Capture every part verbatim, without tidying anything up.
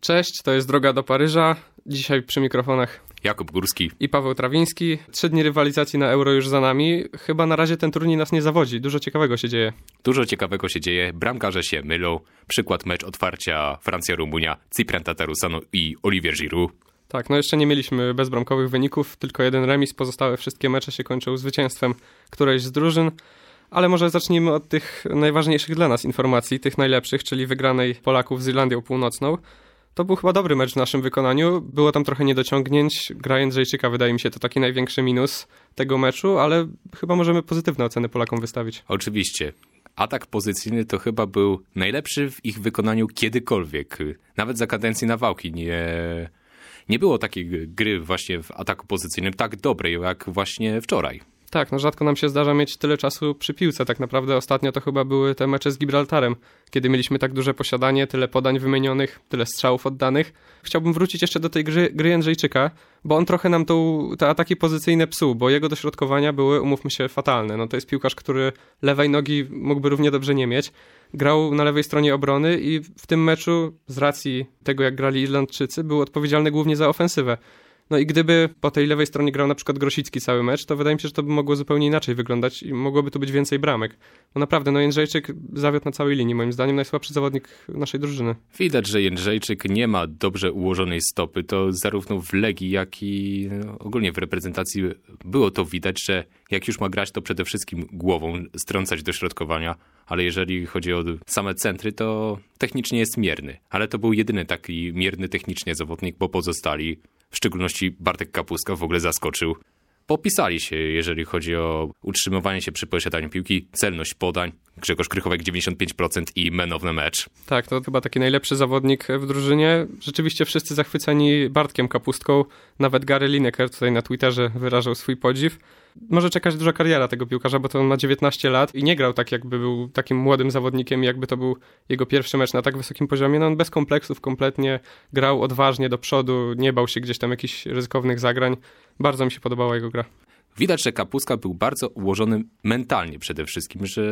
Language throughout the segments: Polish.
Cześć, to jest Droga do Paryża. Dzisiaj przy mikrofonach Jakub Górski i Paweł Trawiński. Trzy dni rywalizacji na Euro już za nami. Chyba na razie ten turniej nas nie zawodzi. Dużo ciekawego się dzieje. Dużo ciekawego się dzieje. Bramkarze się mylą. Przykład mecz otwarcia Francja-Rumunia, Cyprian Tatarusanu i Olivier Giroud. Tak, no jeszcze nie mieliśmy bezbramkowych wyników, tylko jeden remis. Pozostałe wszystkie mecze się kończą zwycięstwem którejś z drużyn. Ale może zacznijmy od tych najważniejszych dla nas informacji, tych najlepszych, czyli wygranej Polaków z Irlandią Północną. To był chyba dobry mecz w naszym wykonaniu. Było tam trochę niedociągnięć. Gra Jędrzejczyka wydaje mi się to taki największy minus tego meczu, ale chyba możemy pozytywne oceny Polakom wystawić. Oczywiście. Atak pozycyjny to chyba był najlepszy w ich wykonaniu kiedykolwiek. Nawet za kadencji Nawałki nie, nie było takiej gry właśnie w ataku pozycyjnym tak dobrej jak właśnie wczoraj. Tak, no rzadko nam się zdarza mieć tyle czasu przy piłce. Tak naprawdę ostatnio to chyba były te mecze z Gibraltarem, kiedy mieliśmy tak duże posiadanie, tyle podań wymienionych, tyle strzałów oddanych. Chciałbym wrócić jeszcze do tej gry, gry Jędrzejczyka, bo on trochę nam tą, te ataki pozycyjne psuł, bo jego dośrodkowania były, umówmy się, fatalne. No to jest piłkarz, który lewej nogi mógłby równie dobrze nie mieć. Grał na lewej stronie obrony i w tym meczu, z racji tego jak grali Irlandczycy, był odpowiedzialny głównie za ofensywę. No i gdyby po tej lewej stronie grał na przykład Grosicki cały mecz, to wydaje mi się, że to by mogło zupełnie inaczej wyglądać i mogłoby tu być więcej bramek. Bo naprawdę, no Jędrzejczyk zawiódł na całej linii, moim zdaniem najsłabszy zawodnik naszej drużyny. Widać, że Jędrzejczyk nie ma dobrze ułożonej stopy, to zarówno w Legii, jak i no, ogólnie w reprezentacji było to widać, że jak już ma grać, to przede wszystkim głową strącać dośrodkowania, ale jeżeli chodzi o same centry, to technicznie jest mierny. Ale to był jedyny taki mierny technicznie zawodnik, bo pozostali, w szczególności Bartek Kapustka, w ogóle zaskoczył. Popisali się, jeżeli chodzi o utrzymywanie się przy posiadaniu piłki, celność podań, Grzegorz Krychowek dziewięćdziesiąt pięć procent i man of the match. Tak, to chyba taki najlepszy zawodnik w drużynie. Rzeczywiście wszyscy zachwyceni Bartkiem Kapustką, nawet Gary Lineker tutaj na Twitterze wyrażał swój podziw. Może czekać duża kariera tego piłkarza, bo to on ma dziewiętnaście lat i nie grał tak, jakby był takim młodym zawodnikiem, jakby to był jego pierwszy mecz na tak wysokim poziomie. No on bez kompleksów kompletnie grał odważnie do przodu, nie bał się gdzieś tam jakichś ryzykownych zagrań. Bardzo mi się podobała jego gra. Widać, że Kapustka był bardzo ułożony mentalnie przede wszystkim, że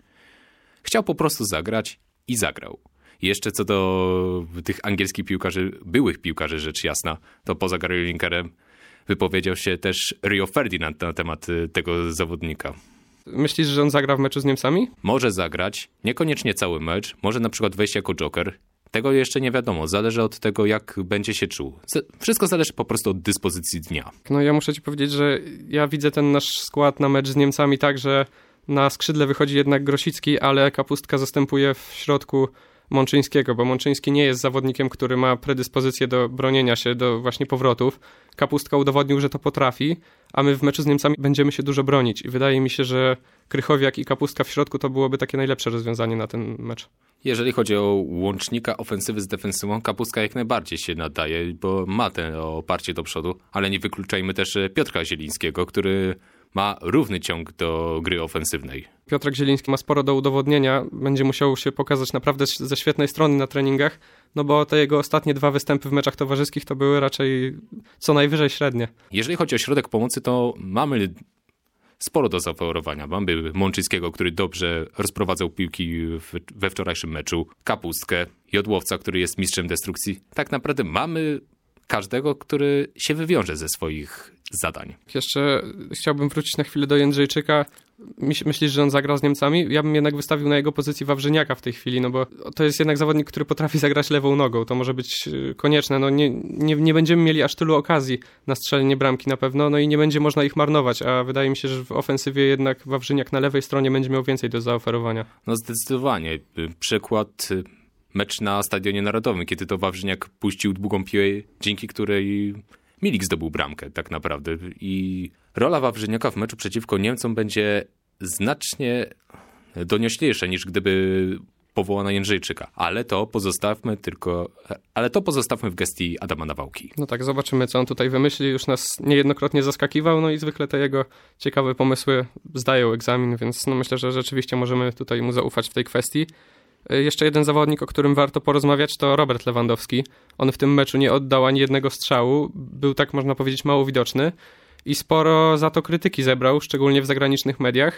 chciał po prostu zagrać i zagrał. I jeszcze co do tych angielskich piłkarzy, byłych piłkarzy rzecz jasna, to poza Gary Linekerem wypowiedział się też Rio Ferdinand na temat tego zawodnika. Myślisz, że on zagra w meczu z Niemcami? Może zagrać, niekoniecznie cały mecz, może na przykład wejść jako joker. Tego jeszcze nie wiadomo, zależy od tego, jak będzie się czuł. Wszystko zależy po prostu od dyspozycji dnia. No ja muszę ci powiedzieć, że ja widzę ten nasz skład na mecz z Niemcami tak, że na skrzydle wychodzi jednak Grosicki, ale Kapustka zastępuje w środku Mączyńskiego, bo Mączyński nie jest zawodnikiem, który ma predyspozycję do bronienia się, do właśnie powrotów. Kapustka udowodnił, że to potrafi, a my w meczu z Niemcami będziemy się dużo bronić. I wydaje mi się, że Krychowiak i Kapustka w środku to byłoby takie najlepsze rozwiązanie na ten mecz. Jeżeli chodzi o łącznika ofensywy z defensywą, Kapustka jak najbardziej się nadaje, bo ma te oparcie do przodu, ale nie wykluczajmy też Piotra Zielińskiego, który ma równy ciąg do gry ofensywnej. Piotrek Zieliński ma sporo do udowodnienia, będzie musiał się pokazać naprawdę ze świetnej strony na treningach, no bo te jego ostatnie dwa występy w meczach towarzyskich to były raczej co najwyżej średnie. Jeżeli chodzi o środek pomocy, to mamy sporo do zaoferowania. Mamy Mączyńskiego, który dobrze rozprowadzał piłki w, we wczorajszym meczu, Kapustkę, Jodłowca, który jest mistrzem destrukcji. Tak naprawdę mamy każdego, który się wywiąże ze swoich zadań. Jeszcze chciałbym wrócić na chwilę do Jędrzejczyka. Myślisz, że on zagrał z Niemcami? Ja bym jednak wystawił na jego pozycji Wawrzyniaka w tej chwili, no bo to jest jednak zawodnik, który potrafi zagrać lewą nogą. To może być konieczne. No nie, nie, nie będziemy mieli aż tylu okazji na strzelenie bramki na pewno, no i nie będzie można ich marnować, a wydaje mi się, że w ofensywie jednak Wawrzyniak na lewej stronie będzie miał więcej do zaoferowania. No zdecydowanie. Przykład mecz na Stadionie Narodowym, kiedy to Wawrzyniak puścił długą piłę, dzięki której Milik zdobył bramkę tak naprawdę. I rola Wawrzyniaka w meczu przeciwko Niemcom będzie znacznie donioślejsza niż gdyby powołano Jędrzejczyka. Ale to pozostawmy tylko, ale to pozostawmy w gestii Adama Nawałki. No tak, zobaczymy, co on tutaj wymyśli. Już nas niejednokrotnie zaskakiwał, no i zwykle te jego ciekawe pomysły zdają egzamin, więc no myślę, że rzeczywiście możemy tutaj mu zaufać w tej kwestii. Jeszcze jeden zawodnik, o którym warto porozmawiać, to Robert Lewandowski. On w tym meczu nie oddał ani jednego strzału, był tak można powiedzieć mało widoczny i sporo za to krytyki zebrał, szczególnie w zagranicznych mediach.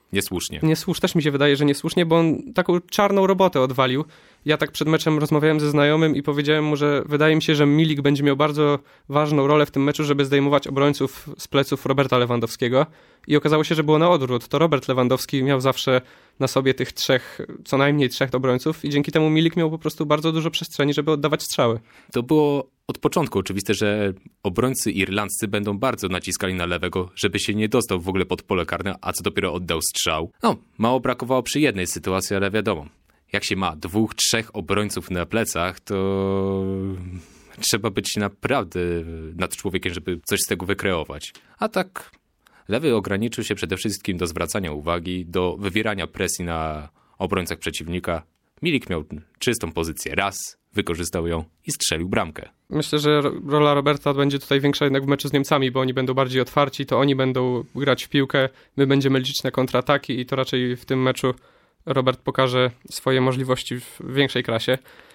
niesłusznie. Niesłusznie, też mi się wydaje, że niesłusznie, bo on taką czarną robotę odwalił. Ja tak przed meczem rozmawiałem ze znajomym i powiedziałem mu, że wydaje mi się, że Milik będzie miał bardzo ważną rolę w tym meczu, żeby zdejmować obrońców z pleców Roberta Lewandowskiego. I okazało się, że było na odwrót. To Robert Lewandowski miał zawsze na sobie tych trzech, co najmniej trzech obrońców i dzięki temu Milik miał po prostu bardzo dużo przestrzeni, żeby oddawać strzały. To było od początku oczywiste, że obrońcy irlandzcy będą bardzo naciskali na lewego, żeby się nie dostał w ogóle pod pole karne, a co dopiero oddał strzał. No, mało brakowało przy jednej sytuacji, ale wiadomo, jak się ma dwóch, trzech obrońców na plecach, to trzeba być naprawdę nad człowiekiem, żeby coś z tego wykreować. A tak lewy ograniczył się przede wszystkim do zwracania uwagi, do wywierania presji na obrońcach przeciwnika. Milik miał czystą pozycję raz, wykorzystał ją i strzelił bramkę. Myślę, że rola Roberta będzie tutaj większa jednak w meczu z Niemcami, bo oni będą bardziej otwarci, to oni będą grać w piłkę, my będziemy liczyć na kontrataki i to raczej w tym meczu Robert pokaże swoje możliwości w większej klasie.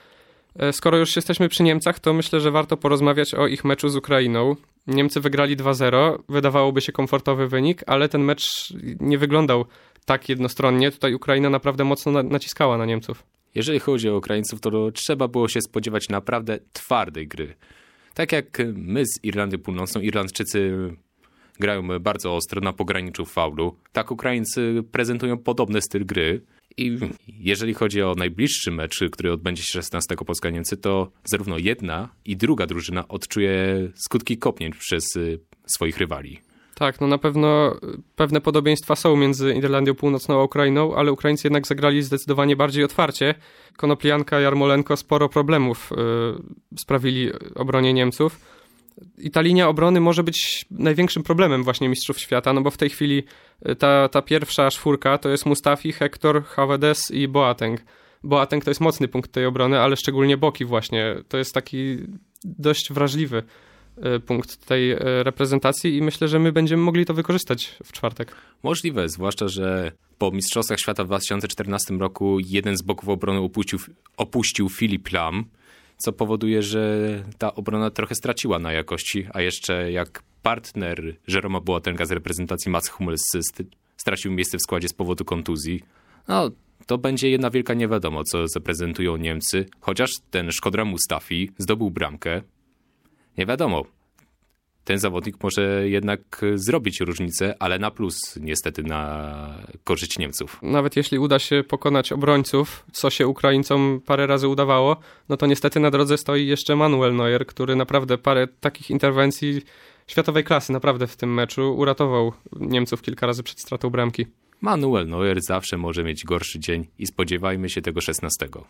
Skoro już jesteśmy przy Niemcach, to myślę, że warto porozmawiać o ich meczu z Ukrainą. Niemcy wygrali dwa zero, wydawałoby się komfortowy wynik, ale ten mecz nie wyglądał tak jednostronnie. Tutaj Ukraina naprawdę mocno naciskała na Niemców. Jeżeli chodzi o Ukraińców, to trzeba było się spodziewać naprawdę twardej gry. Tak jak my z Irlandii Północną, Irlandczycy grają bardzo ostro na pograniczu faulu, tak Ukraińcy prezentują podobny styl gry. I jeżeli chodzi o najbliższy mecz, który odbędzie się szesnastego Polska-Niemcy, to zarówno jedna i druga drużyna odczuje skutki kopnięć przez swoich rywali. Tak, no na pewno pewne podobieństwa są między Irlandią Północną a Ukrainą, ale Ukraińcy jednak zagrali zdecydowanie bardziej otwarcie. Konoplianka, Jarmolenko sporo problemów yy, sprawili obronie Niemców. I ta linia obrony może być największym problemem właśnie mistrzów świata, no bo w tej chwili ta, ta pierwsza czwórka to jest Mustafi, Hector, Havedes i Boateng. Boateng to jest mocny punkt tej obrony, ale szczególnie boki właśnie. To jest taki dość wrażliwy punkt tej reprezentacji i myślę, że my będziemy mogli to wykorzystać w czwartek. Możliwe, zwłaszcza, że po Mistrzostwach Świata w dwa tysiące czternastym roku jeden z boków obrony opuścił, opuścił Filip Lam, co powoduje, że ta obrona trochę straciła na jakości, a jeszcze jak partner Jeroma Boatenga z reprezentacji Mats Hummels stracił miejsce w składzie z powodu kontuzji, no to będzie jedna wielka niewiadoma, co zaprezentują Niemcy, chociaż ten Szkodra Mustafi zdobył bramkę. Nie wiadomo, ten zawodnik może jednak zrobić różnicę, ale na plus niestety na korzyść Niemców. Nawet jeśli uda się pokonać obrońców, co się Ukraińcom parę razy udawało, no to niestety na drodze stoi jeszcze Manuel Neuer, który naprawdę parę takich interwencji światowej klasy naprawdę w tym meczu uratował Niemców kilka razy przed stratą bramki. Manuel Neuer zawsze może mieć gorszy dzień i spodziewajmy się tego szesnastego.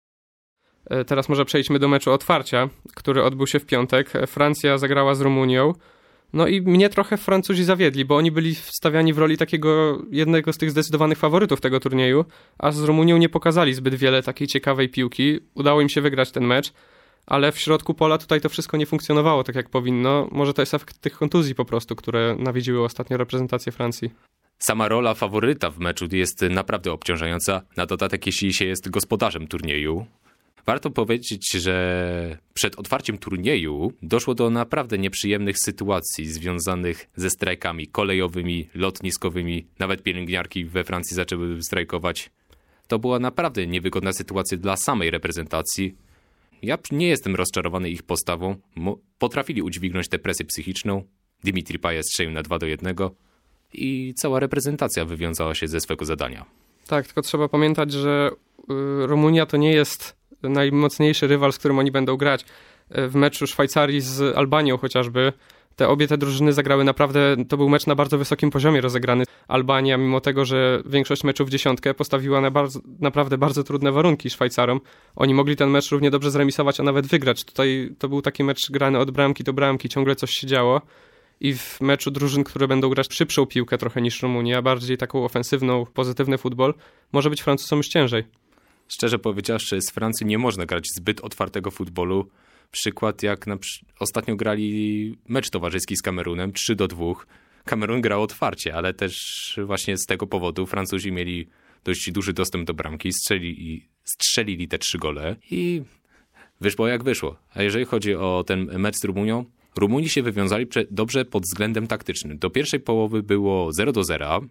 Teraz może przejdźmy do meczu otwarcia, który odbył się w piątek. Francja zagrała z Rumunią. No i mnie trochę Francuzi zawiedli, bo oni byli wstawiani w roli takiego jednego z tych zdecydowanych faworytów tego turnieju, a z Rumunią nie pokazali zbyt wiele takiej ciekawej piłki. Udało im się wygrać ten mecz, ale w środku pola tutaj to wszystko nie funkcjonowało tak jak powinno. Może to jest efekt tych kontuzji po prostu, które nawiedziły ostatnio reprezentację Francji. Sama rola faworyta w meczu jest naprawdę obciążająca, na dodatek jeśli się jest gospodarzem turnieju. Warto powiedzieć, że przed otwarciem turnieju doszło do naprawdę nieprzyjemnych sytuacji związanych ze strajkami kolejowymi, lotniskowymi. Nawet pielęgniarki we Francji zaczęły strajkować. To była naprawdę niewygodna sytuacja dla samej reprezentacji. Ja nie jestem rozczarowany ich postawą. Potrafili udźwignąć tę presję psychiczną. Dimitri Payet strzelił na dwa do jednego i cała reprezentacja wywiązała się ze swego zadania. Tak, tylko trzeba pamiętać, że Rumunia to nie jest najmocniejszy rywal, z którym oni będą grać. W meczu Szwajcarii z Albanią chociażby, te obie te drużyny zagrały naprawdę, to był mecz na bardzo wysokim poziomie rozegrany. Albania, mimo tego, że większość meczów w dziesiątkę, postawiła na bardzo, naprawdę bardzo trudne warunki Szwajcarom. Oni mogli ten mecz równie dobrze zremisować, a nawet wygrać. Tutaj to był taki mecz grany od bramki do bramki, ciągle coś się działo. I w meczu drużyn, które będą grać szybszą piłkę trochę niż Rumunia, bardziej taką ofensywną, pozytywny futbol, może być Francuzom już ciężej. Szczerze powiedziawszy, z Francji nie można grać zbyt otwartego futbolu. Przykład jak na przy... ostatnio grali mecz towarzyski z Kamerunem trzy do dwóch. Kamerun grał otwarcie, ale też właśnie z tego powodu Francuzi mieli dość duży dostęp do bramki, strzelili, strzelili te trzy gole i wyszło jak wyszło. A jeżeli chodzi o ten mecz z Rumunią, Rumuni się wywiązali dobrze pod względem taktycznym. Do pierwszej połowy było zero do zera.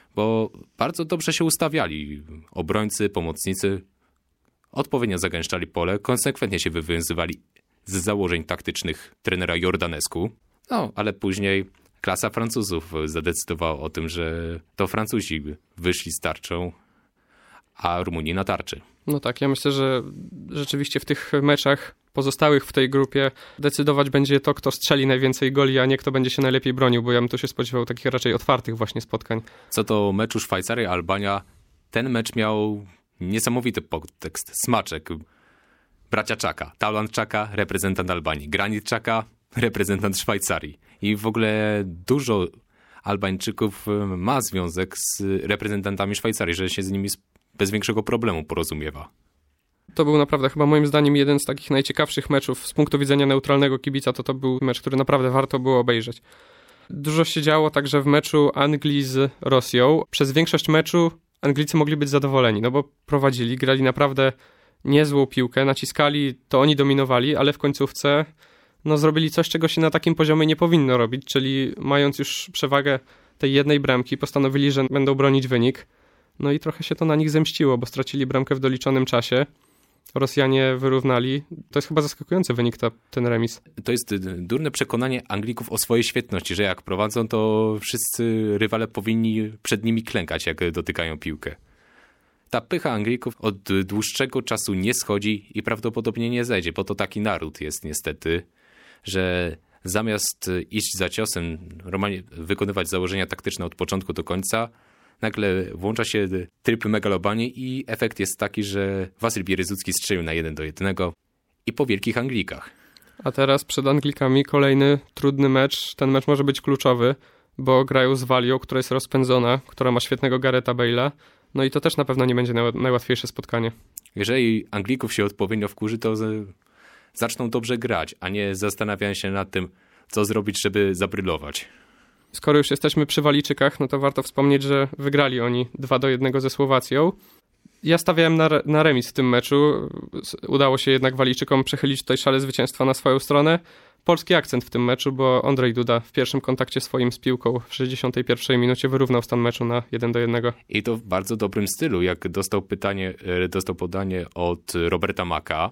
bo bardzo dobrze się ustawiali. Obrońcy, pomocnicy odpowiednio zagęszczali pole, konsekwentnie się wywiązywali z założeń taktycznych trenera Jordanescu. No, ale później klasa Francuzów zadecydowała o tym, że to Francuzi wyszli z tarczą, a Rumunii na tarczy. No tak, ja myślę, że rzeczywiście w tych meczach pozostałych w tej grupie decydować będzie to, kto strzeli najwięcej goli, a nie kto będzie się najlepiej bronił, bo ja bym tu się spodziewał takich raczej otwartych właśnie spotkań. Co do meczu Szwajcaria-Albania, ten mecz miał niesamowity podtekst, smaczek. Bracia Czaka, Taulant Czaka, reprezentant Albanii, Granit Czaka, reprezentant Szwajcarii. I w ogóle dużo Albańczyków ma związek z reprezentantami Szwajcarii, że się z nimi bez większego problemu porozumiewa. To był naprawdę chyba moim zdaniem jeden z takich najciekawszych meczów z punktu widzenia neutralnego kibica, to to był mecz, który naprawdę warto było obejrzeć. Dużo się działo także w meczu Anglii z Rosją. Przez większość meczu Anglicy mogli być zadowoleni, no bo prowadzili, grali naprawdę niezłą piłkę, naciskali, to oni dominowali, ale w końcówce no, zrobili coś, czego się na takim poziomie nie powinno robić, czyli mając już przewagę tej jednej bramki, postanowili, że będą bronić wynik. No i trochę się to na nich zemściło, bo stracili bramkę w doliczonym czasie. Rosjanie wyrównali. To jest chyba zaskakujący wynik, ta, ten remis. To jest durne przekonanie Anglików o swojej świetności, że jak prowadzą, to wszyscy rywale powinni przed nimi klękać, jak dotykają piłkę. Ta pycha Anglików od dłuższego czasu nie schodzi i prawdopodobnie nie zejdzie, bo to taki naród jest niestety, że zamiast iść za ciosem, normalnie wykonywać założenia taktyczne od początku do końca, nagle włącza się tryb megalomanii i efekt jest taki, że Wasyl Bieryzucki strzelił na jeden do jednego i po wielkich Anglikach. A teraz przed Anglikami kolejny trudny mecz. Ten mecz może być kluczowy, bo grają z Walią, która jest rozpędzona, która ma świetnego Garetha Bale'a. No i to też na pewno nie będzie najłatwiejsze spotkanie. Jeżeli Anglików się odpowiednio wkurzy, to zaczną dobrze grać, a nie zastanawiają się nad tym, co zrobić, żeby zabrylować. Skoro już jesteśmy przy Walijczykach, no to warto wspomnieć, że wygrali oni dwa do jednego ze Słowacją. Ja stawiałem na, re- na remis w tym meczu. Udało się jednak Walijczykom przechylić tutaj szale zwycięstwa na swoją stronę. Polski akcent w tym meczu, bo Ondrej Duda w pierwszym kontakcie swoim z piłką w sześćdziesiątej pierwszej minucie wyrównał stan meczu na jeden do jednego. I to w bardzo dobrym stylu. Jak dostał pytanie, dostał podanie od Roberta Maka,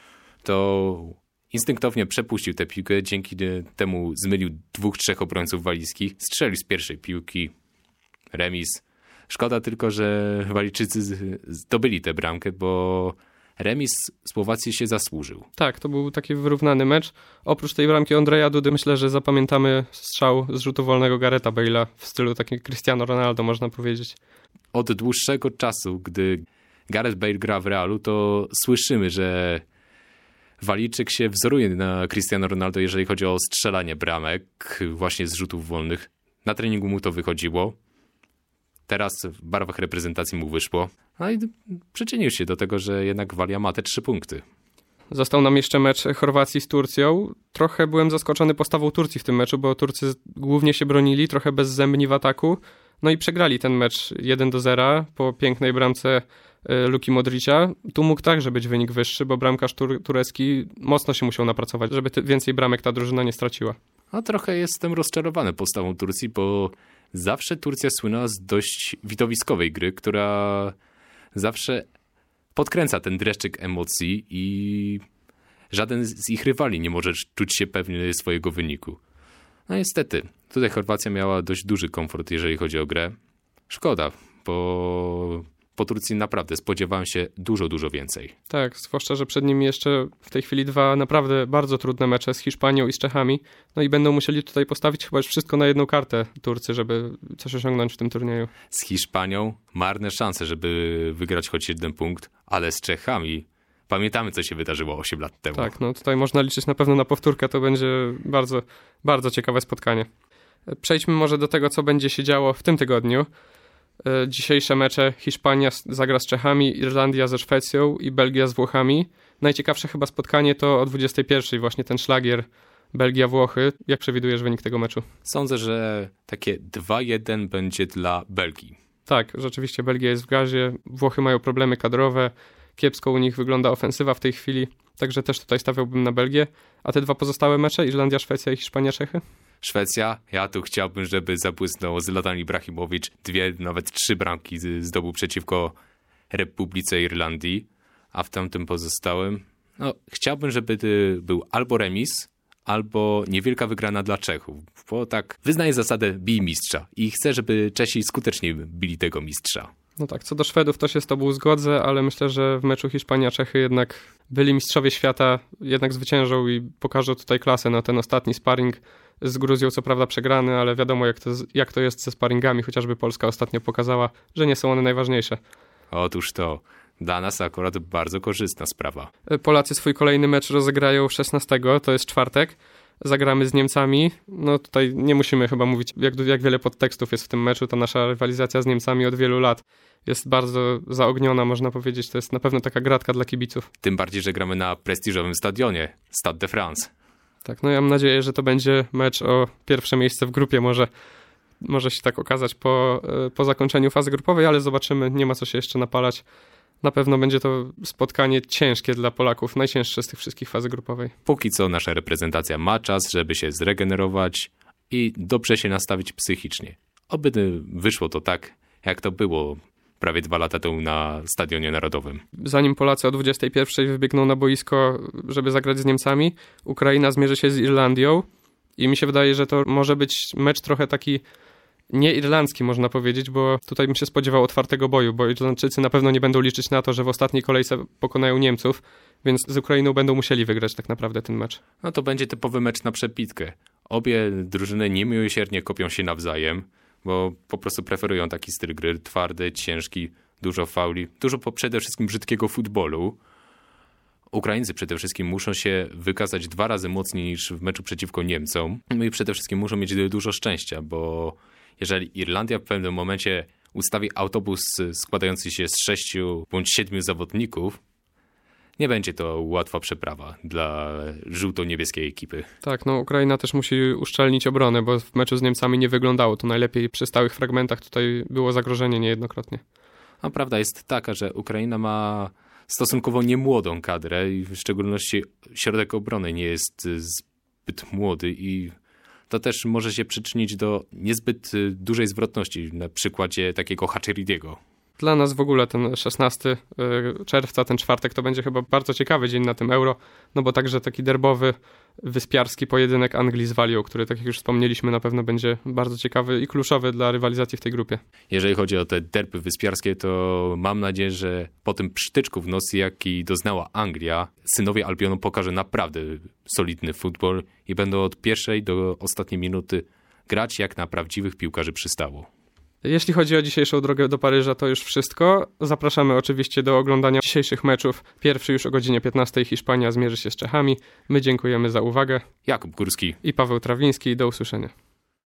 to instynktownie przepuścił tę piłkę, dzięki temu zmylił dwóch, trzech obrońców walijskich, strzelił z pierwszej piłki, remis. Szkoda tylko, że Walijczycy zdobyli tę bramkę, bo remis Słowacji się zasłużył. Tak, to był taki wyrównany mecz. Oprócz tej bramki Ondreja Dudy myślę, że zapamiętamy strzał z rzutu wolnego Garetha Bale'a w stylu takim Cristiano Ronaldo, można powiedzieć. Od dłuższego czasu, gdy Gareth Bale gra w Realu, to słyszymy, że Walijczyk się wzoruje na Cristiano Ronaldo, jeżeli chodzi o strzelanie bramek właśnie z rzutów wolnych. Na treningu mu to wychodziło. Teraz w barwach reprezentacji mu wyszło. No i przyczynił się do tego, że jednak Walia ma te trzy punkty. Został nam jeszcze mecz Chorwacji z Turcją. Trochę byłem zaskoczony postawą Turcji w tym meczu, bo Turcy głównie się bronili, trochę bezzębni w ataku. No i przegrali ten mecz jeden do zera po pięknej bramce Luki Modricia. Tu mógł także być wynik wyższy, bo bramkarz tur- turecki mocno się musiał napracować, żeby ty- więcej bramek ta drużyna nie straciła. A trochę jestem rozczarowany postawą Turcji, bo zawsze Turcja słynęła z dość widowiskowej gry, która zawsze podkręca ten dreszczyk emocji i żaden z ich rywali nie może czuć się pewny swojego wyniku. No niestety, tutaj Chorwacja miała dość duży komfort, jeżeli chodzi o grę. Szkoda, bo po Turcji naprawdę spodziewałem się dużo, dużo więcej. Tak, zwłaszcza, że przed nimi jeszcze w tej chwili dwa naprawdę bardzo trudne mecze z Hiszpanią i z Czechami. No i będą musieli tutaj postawić chyba już wszystko na jedną kartę Turcy, żeby coś osiągnąć w tym turnieju. Z Hiszpanią marne szanse, żeby wygrać choć jeden punkt, ale z Czechami pamiętamy, co się wydarzyło osiem lat temu. Tak, no tutaj można liczyć na pewno na powtórkę, to będzie bardzo, bardzo ciekawe spotkanie. Przejdźmy może do tego, co będzie się działo w tym tygodniu. Dzisiejsze mecze: Hiszpania zagra z Czechami, Irlandia ze Szwecją i Belgia z Włochami. Najciekawsze chyba spotkanie to o dwudziestej pierwszej, właśnie ten szlagier Belgia-Włochy. Jak przewidujesz wynik tego meczu? Sądzę, że takie dwa jeden będzie dla Belgii. Tak, rzeczywiście Belgia jest w gazie, Włochy mają problemy kadrowe, kiepsko u nich wygląda ofensywa w tej chwili, także też tutaj stawiałbym na Belgię. A te dwa pozostałe mecze, Irlandia, Szwecja i Hiszpania, Czechy? Szwecja, ja tu chciałbym, żeby zabłysnął Zlatan Ibrahimowicz. Dwie, nawet trzy bramki zdobył przeciwko Republice Irlandii, a w tamtym pozostałym, no, chciałbym, żeby był albo remis, albo niewielka wygrana dla Czechów, bo tak wyznaję zasadę bij mistrza i chcę, żeby Czesi skutecznie bili tego mistrza. No tak, co do Szwedów to się z tobą zgodzę, ale myślę, że w meczu Hiszpania-Czechy jednak byli mistrzowie świata, jednak zwyciężą i pokażą tutaj klasę na ten ostatni sparring z Gruzją, co prawda przegrany, ale wiadomo jak to, jak to jest ze sparingami, chociażby Polska ostatnio pokazała, że nie są one najważniejsze. Otóż to, dla nas akurat bardzo korzystna sprawa. Polacy swój kolejny mecz rozegrają szesnastego, to jest czwartek. Zagramy z Niemcami. No tutaj nie musimy chyba mówić, jak, jak wiele podtekstów jest w tym meczu. Ta nasza rywalizacja z Niemcami od wielu lat jest bardzo zaogniona, można powiedzieć. To jest na pewno taka gratka dla kibiców. Tym bardziej, że gramy na prestiżowym stadionie, Stade de France. Tak, no ja mam nadzieję, że to będzie mecz o pierwsze miejsce w grupie. Może, może się tak okazać po, po zakończeniu fazy grupowej, ale zobaczymy. Nie ma co się jeszcze napalać. Na pewno będzie to spotkanie ciężkie dla Polaków, najcięższe z tych wszystkich fazy grupowej. Póki co nasza reprezentacja ma czas, żeby się zregenerować i dobrze się nastawić psychicznie. Oby wyszło to tak, jak to było prawie dwa lata temu na Stadionie Narodowym. Zanim Polacy o dwudziestej pierwszej wybiegną na boisko, żeby zagrać z Niemcami, Ukraina zmierzy się z Irlandią i mi się wydaje, że to może być mecz trochę taki nie irlandzki, można powiedzieć, bo tutaj bym się spodziewał otwartego boju, bo Irlandczycy na pewno nie będą liczyć na to, że w ostatniej kolejce pokonają Niemców, więc z Ukrainą będą musieli wygrać tak naprawdę ten mecz. No to będzie typowy mecz na przepitkę. Obie drużyny niemiłosiernie kopią się nawzajem, bo po prostu preferują taki styl gry, twardy, ciężki, dużo fauli, dużo po przede wszystkim brzydkiego futbolu. Ukraińcy przede wszystkim muszą się wykazać dwa razy mocniej niż w meczu przeciwko Niemcom. No i przede wszystkim muszą mieć dużo szczęścia, bo jeżeli Irlandia w pewnym momencie ustawi autobus składający się z sześciu bądź siedmiu zawodników, nie będzie to łatwa przeprawa dla żółto-niebieskiej ekipy. Tak, no Ukraina też musi uszczelnić obronę, bo w meczu z Niemcami nie wyglądało to najlepiej. Przy stałych fragmentach tutaj było zagrożenie niejednokrotnie. A prawda jest taka, że Ukraina ma stosunkowo niemłodą kadrę i w szczególności środek obrony nie jest zbyt młody i to też może się przyczynić do niezbyt dużej zwrotności na przykładzie takiego Haczeridiego. Dla nas w ogóle ten szesnastego czerwca, ten czwartek, to będzie chyba bardzo ciekawy dzień na tym Euro, no bo także taki derbowy, wyspiarski pojedynek Anglii z Walią, który, tak jak już wspomnieliśmy, na pewno będzie bardzo ciekawy i kluczowy dla rywalizacji w tej grupie. Jeżeli chodzi o te derby wyspiarskie, to mam nadzieję, że po tym przytyczku w nos, jaki doznała Anglia, synowie Albionu pokażą naprawdę solidny futbol i będą od pierwszej do ostatniej minuty grać jak na prawdziwych piłkarzy przystało. Jeśli chodzi o dzisiejszą drogę do Paryża, to już wszystko. Zapraszamy oczywiście do oglądania dzisiejszych meczów. Pierwszy już o godzinie piętnastej Hiszpania zmierzy się z Czechami. My dziękujemy za uwagę. Jakub Górski I Paweł Trawiński. Do usłyszenia.